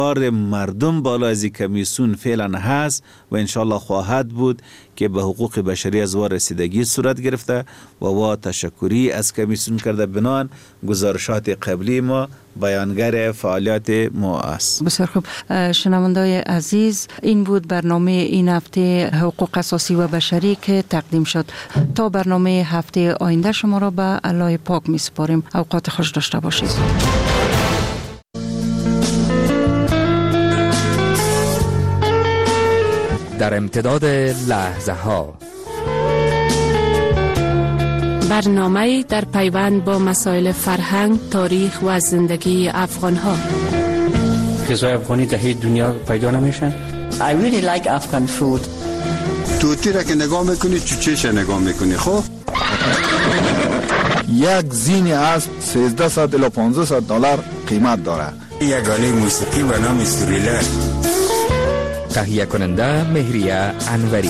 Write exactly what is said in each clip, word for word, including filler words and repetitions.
مردم بالا از کمیسیون فعلا هست و انشالله خواهد بود که به حقوق بشری از وار رسیدگی صورت گرفته و وا تشکری از کمیسیون کرده. بنان گزارشات قبلی ما بیانگر فعالیت ما است. بسیار خوب شنوندای عزیز، این بود برنامه این هفته حقوق اساسی و بشری که تقدیم شد. تا برنامه هفته آینده شما را به الله پاک می سپاریم. اوقات خوش داشته باشید. در امتداد لحظه ها برنامه در پیوند با مسائل فرهنگ، تاریخ و زندگی افغان ها. غذای افغانی در هیچ دنیا پیدا نمیشن. I really like Afghan food. توتی را که نگاه میکنی چوچهش نگاه میکنی. خب یک زین اسب سیزده الی پانزده دلار قیمت داره. یک آله موسیقی به نام سوریلر. تهیه کننده مهریه انوری.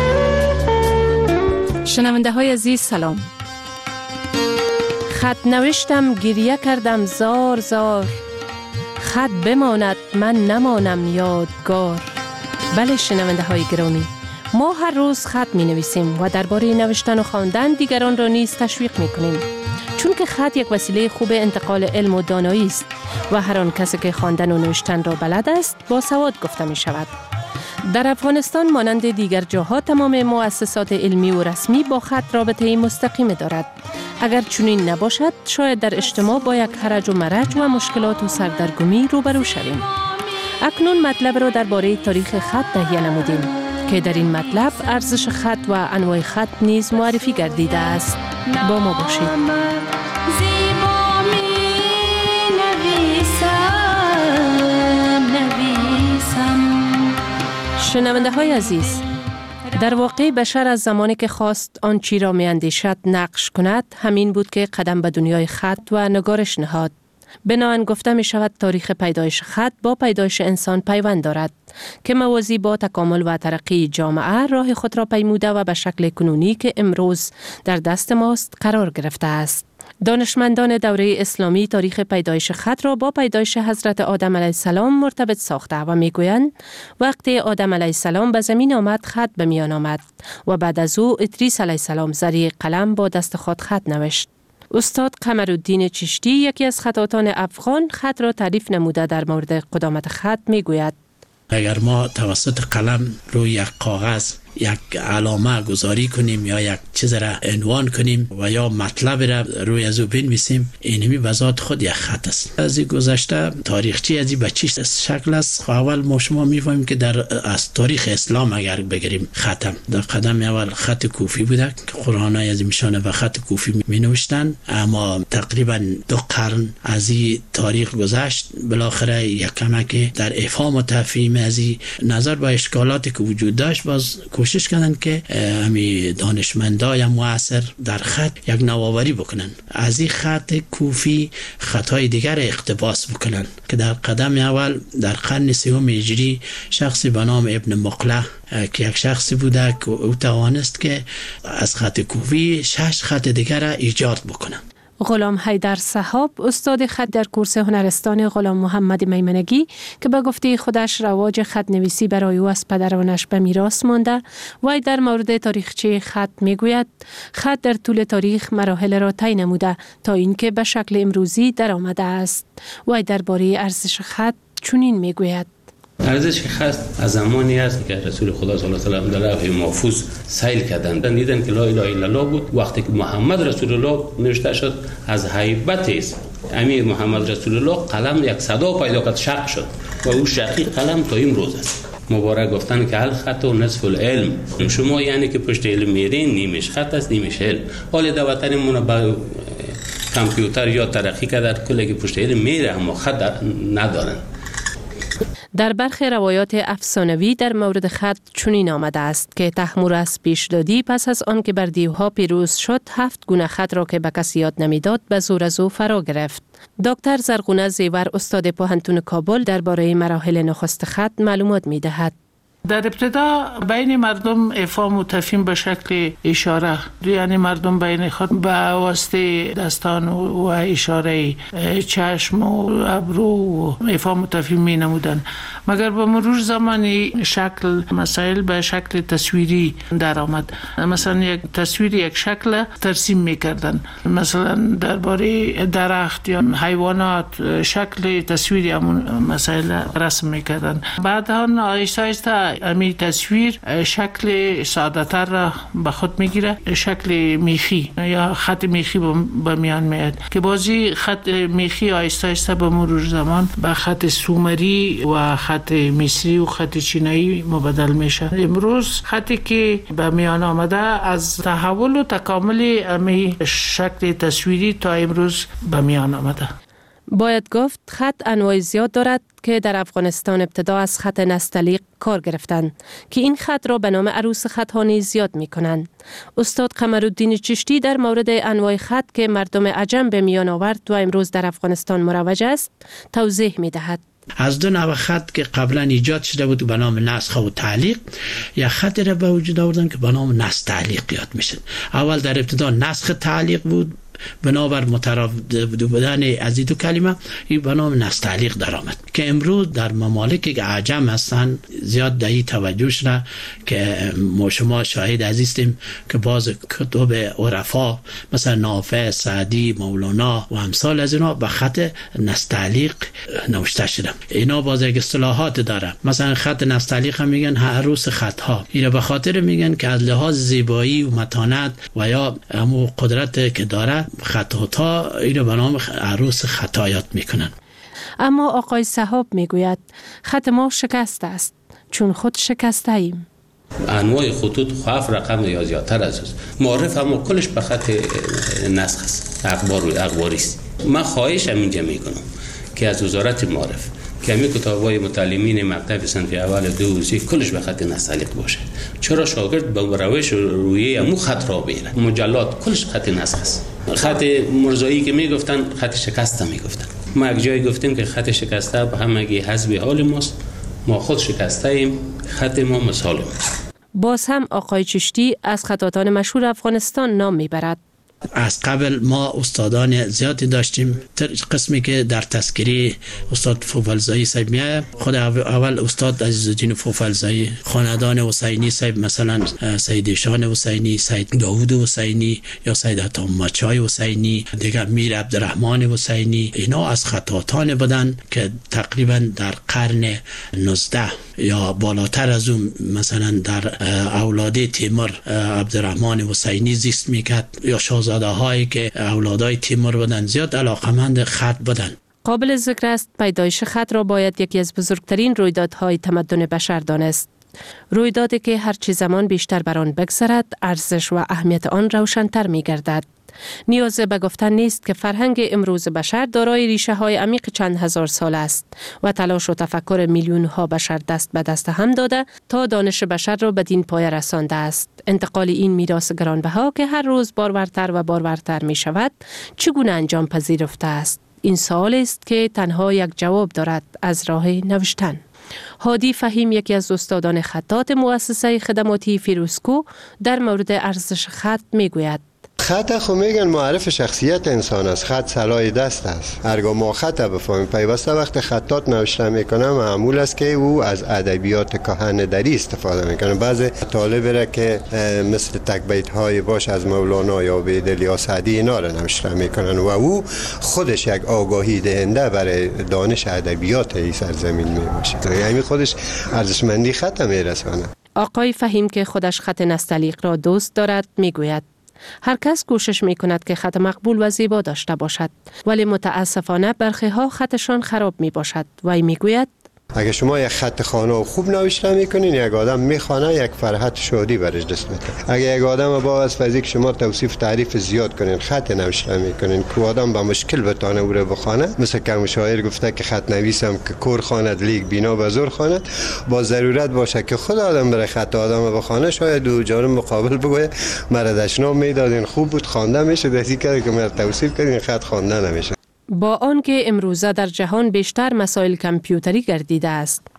شنونده های عزیز سلام. خط نوشتم گریه کردم زار زار، خط بماند من نمانم یادگار. بله شنونده های گرامی، ما هر روز خط می نویسیم و درباره نوشتن و خواندن دیگران را نیز تشویق می کنیم، چون که خط یک وسیله خوب انتقال علم و دانایی است و هر آن کسی که خواندن و نوشتن را بلد است با سواد گفته می شود. در افغانستان مانند دیگر جاها تمام مؤسسات علمی و رسمی با خط رابطه مستقیم دارد. اگر چنین نباشد شاید در اجتماع با یک حرج و مرج و مشکلات و سردرگمی روبرو شویم. اکنون مطلب را درباره تاریخ خط تهیه نمودیم که در این مطلب ارزش خط و انواع خط نیز معرفی گردیده است. با ما باشید. شنونده های عزیز، در واقع بشر از زمانی که خواست آن چی را می اندیشد نقش کند همین بود که قدم به دنیای خط و نگارش نهاد. بنابراین گفته می شود تاریخ پیدایش خط با پیدایش انسان پیوند دارد که موازی با تکامل و ترقی جامعه راه خود را پیموده و به شکل کنونی که امروز در دست ماست قرار گرفته است. دانشمندان دوره اسلامی تاریخ پیدایش خط را با پیدایش حضرت آدم علیه السلام مرتبط ساخته و میگویند وقتی آدم علیه السلام به زمین آمد خط به میان آمد و بعد از او ادریس علیه السلام ذریع قلم با دست خود خط نوشت. استاد قمرالدین چشتی یکی از خطاطان افغان خط را تعریف نموده در مورد قدامت خط میگوید: اگر ما توسط قلم روی یک کاغذ یک علامه گذاری کنیم یا یک چیز را عنوان کنیم و یا مطلب را روی از او بنویسیم، اینمی به ذات خود یک خط است. از این گذشته تاریخچه از این به چه شکل است؟ اول ما شما میفهمیم که در از تاریخ اسلام اگر بگیریم خطم در قدم اول خط کوفی بوده که قرآنای از میشانه به خط کوفی می نوشتن، اما تقریبا دو قرن از این تاریخ گذشت. بالاخره یک کمک در افهام و تفهیم از این نظر به اشکالاتی که وجود داشت باز کوشش کردن که همی دانشمندای معاصر در خط یک نوآوری بکنن، از این خط کوفی خطای دیگر اقتباس بکنن که در قدم اول در قرن سوم هجری شخصی به نام ابن مقله که یک شخصی بوده که او توانست که از خط کوفی شش خط دیگر را ایجاد بکنن. غلام حیدر صحاب استاد خط در کورس هنرستان غلام محمد میمنگی که به گفته خودش رواج خط نویسی برای او از پدرانش به میراث مانده، وی در مورد تاریخچه خط میگوید خط در طول تاریخ مراحل را طی نموده تا اینکه به شکل امروزی در آمده است. وی درباره ارزش خط چنین میگوید: ارزش خط از زمانی است که رسول خدا صلی الله علیه و آله در لوح محفوظ سیل کردند، دیدن که لا اله الا الله بود. وقتی که محمد رسول الله نوشته شد از هیبت است امیر محمد رسول الله قلم یک صدا پیدا کرد، شق شد و او شقی قلم تا امروز است. مبارک گفتن که الخط و نصف العلم، شما یعنی که پشت علم میرین نیمش خط است نیمش علم. حال در وطنمون با کامپیوتر یا ترقی کرده کلی که پشت علم میره اما خط ندارن. در برخی روایات افسانوی در مورد خط چنین آمده است که طهمورث پیش دادی پس از آن که بر دیوها پیروز شد هفت گونه خط را که به کسی یاد نمیداد به زور از او فرا گرفت. دکتر زرغونه زیور استاد پوهنتون کابل درباره مراحل نخست خط معلومات میدهد. در ابتدا بین مردم افهام و تفهیم به شکل اشاره، یعنی مردم بین خود به واسطه دستان و اشاره چشم و ابرو و افهام و تفهیم می نمودن، مگر به مرور زمانی شکل مسائل به شکل تصویری در آمد. مثلا یک تصویر یک شکل ترسیم می کردن، مثلا درباره درخت یا حیوانات شکل تصویری همون مسائل رسم می کردن. بعد هم آیسته آیسته امی تصویر شکل ساده‌تر را به خود می گیره، شکل میخی یا خط میخی به میان میاد که بازی خط میخی آیسته آیسته به مرور زمان به خط سومری و خط مصری و خط چینایی مبدل میشه. امروز خطی که به میان آمده از تحول و تکامل امی شکل تصویری تا امروز به میان آمده. باید گفت خط انواع زیاد دارد که در افغانستان ابتدا از خط نستعلیق کار گرفتند که این خط را به نام عروس خط ها نیز یاد می کنند. استاد قمرالدین چشتی در مورد انواع خط که مردم عجم به میان آورد و امروز در افغانستان مروج است توضیح می دهد. از دو نوع خط که قبلا ایجاد شده بود به نام نسخ و تعلیق، یا خطی را به وجود آوردن که به نام نستعلیق یاد میشن. اول در ابتدا نسخ تعلیق بود، بنابر مترادف بودن از این دو کلمه این به نام نستعلیق درآمد که امروز در ممالکی که عجم هستند زیاد دهی توجه شده که ما شما شاهد عزیزیم که باز کتب عرفا مثلا نافع، سعدی، مولانا و امثال از اینا به خط نستعلیق نوشته شده. اینا باز یک اصطلاحات داره، مثلا خط نستعلیق هم میگن عروس خط ها. اینا به خاطر میگن که از لحاظ زیبایی و متانت و یا همو قدرت که داره خطاطا اینو به نام عروس خطا یاد میکنن. اما آقای صحاب میگوید خط ما شکسته است چون خود شکسته ایم. انواع خطوط خواف رقم یا زیادتر از است. معرف هم کلش به خط نسخ است، اخبار و اخباری است. من خواهش هم اینجا میکنم که از وزارت معرف که همین کتاب‌های متعلمین مکتب صنف اول دو و سه کلش به خط نستعلیق باشه. چرا شاگرد به روش رویه همون خط را بیره؟ مجلات کلش خط نسخ است. خط مرزایی که میگفتن خط شکسته میگفتن. ما یک جای گفتیم که خط شکسته به همگی حسب حال ماست، ما خود شکسته ایم، خط ما مثال ماست. باز هم آقای چشتی از خطاطان مشهور افغانستان نام میبرد. از قبل ما استادان زیادی داشتیم. قسمی که در تذکری استاد فوفلزایی صاحب میاد، خود اول استاد عزیزالدین فوفلزایی، خاندان حسینی صاحب مثلا سید شان حسینی، سید داوود حسینی یا سید عطامچای حسینی، دیگر میر عبدالرحمن حسینی، اینا از خطاطان بودن که تقریبا در قرن نوزده یا بالاتر از اون مثلا در اولاد تیمور عبدالرحمن حسینی زیست میکرد یا شاهزاده هایی که اولادای تیمور بودن زیاد علاقمند خط بودن. قابل ذکر است پیدایش خط را باید یکی از بزرگترین رویدادهای تمدن بشر دانست. رویدادی که هرچی زمان بیشتر بر آن بگذرد ارزش و اهمیت آن روشن‌تر می‌گردد. نیاز به گفتن نیست که فرهنگ امروز بشر دارای ریشه های عمیق چند هزار سال است و تلاش و تفکر میلیون ها بشر دست به دست هم داده تا دانش بشر را به دین پایه رسانده است. انتقال این میراث گرانبها که هر روز بارورتر و بارورتر می شود چگونه انجام پذیرفته است؟ این سوال است که تنها یک جواب دارد، از راه نوشتن. هادی فهیم یکی از استادان خطاط مؤسسه خدماتی فیروزکو در مورد ارزش خط می گوید: خط خو میگن معرف شخصیت انسان است. خط سلاح دست است. هرگاه ما خط بفهمیم پیوسته وقت خطاط نوشته میکنه معمول است که او از ادبیات کهن دری استفاده میکنه. بعضی طالب را که مثل تکبیت های باش از مولانا یا بیدل یا سعدی اینا را نوشته میکنن و او خودش یک آگاهی دهنده برای دانش ادبیات این سرزمین میباشه. یعنی خودش ارزشمندی خط میرسونه. آقای فهیم که خودش خط نستعلیق را دوست دارد میگوید: هر کس کوشش می کند که خط مقبول و زیبا داشته باشد، ولی متاسفانه برخی ها خطشان خراب می باشد. وی می گوید: اگه شما یک خط خانه خوب نوشته میکنین، یک آدم میخوانه یک فرحت شادی برش دست میده. اگه یک آدم با از فزیک شما توصیف تعریف زیاد کنین، خط نوشته میکنین که آدم با مشکل بتونه او رو بخونه، مثل که شاعر گفته که خط نویسم که کور خواند لیک بینا به زور خواند، با ضرورت باشه که خود آدم بره خط آدم بخونه، شاید دو جانب مقابل بگوید مرا دشنام میدادین خوب بود خوانده میشه، دستی کرد که مرا توصیف کردین خط خوانده نمیشه. با آنکه امروزه در جهان بیشتر مسائل کامپیوتری گردیده است،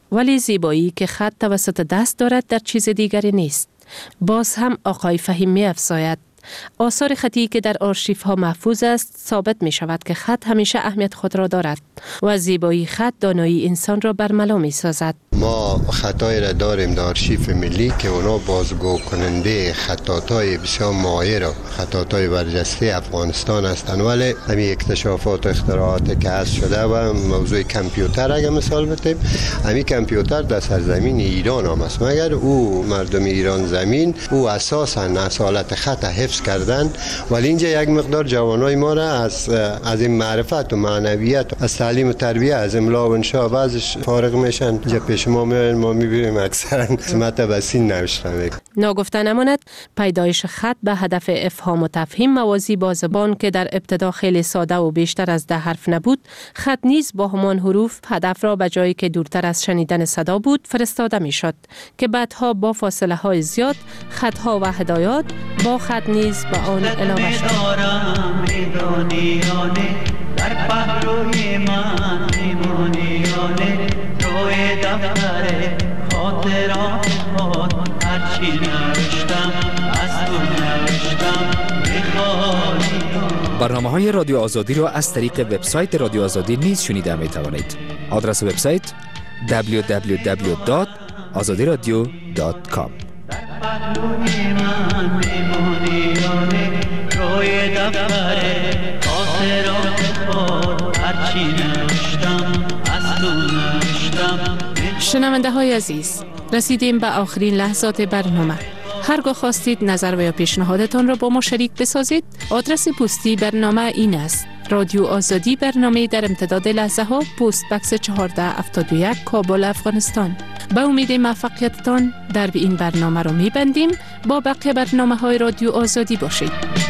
ولی زیبایی که خط توسط دست دارد در چیز دیگری نیست. باز هم آقای فهیم می افزاید آثار خطی که در آرشیف ها محفوظ است ثابت می شود که خط همیشه اهمیت خود را دارد و زیبایی خط دانایی انسان را برملا می سازد. ما خطای را داریم در آرشیف ملی که اونا بازگو کننده خطاطای بسیار ماهر و خطاطای برجسته افغانستان هستند، ولی همین اکتشافات و اختراعاتی که هست شده و موضوع کامپیوتر اگه مثال بتیم، همین کامپیوتر در سرزمین ایران هم است، مگر او مردم ایران زمین او اساسا اصالت خط حفظ کردن، ولی اینجا یک مقدار جوانای ما را از از این معرفت و معنویت از تعلیم و تربیه از املا و انشاء بعضش فارغ میشن. اینجا پیش ما میان ما میبینیم اکثرا قسمت بسین نوشتن. ناگفته نماند پیدایش خط به هدف افهام و تفهیم موازی با زبان که در ابتدا خیلی ساده و بیشتر از ده حرف نبود، خط نیز با همان حروف هدف را به جایی که دورتر از شنیدن صدا بود فرستاده میشد که بعدها با فاصله های زیاد خطها و هدایات با خط نیز به آن علاوه شد. در پهلوی من میمونیانه روی دفتر خاطرات خود هرچی نوشتم از تو نوشتم میخوانی. برنامه های رادیو آزادی را از طریق وبسایت رادیو آزادی نیز شنیده می توانید. آدرس وبسایت دبلیو دبلیو دبلیو دات آزادی رادیو دات کام. در پهلوی من میمونیانه روی دفتر خاطرات خود هرچی نوشتم از تو نوشتم. شنونده های عزیز، رسیدیم به آخرین لحظات برنامه. هرگاه خواستید نظر و یا پیشنهادتان را با ما شریک بسازید، آدرس پستی برنامه این است: رادیو آزادی، برنامه در امتداد لحظه ها، پست بکس چهارده هفتاد و یک، کابل، افغانستان. به امید موفقیتتان در این برنامه را می‌بندیم. با بقیه برنامه های رادیو آزادی باشید.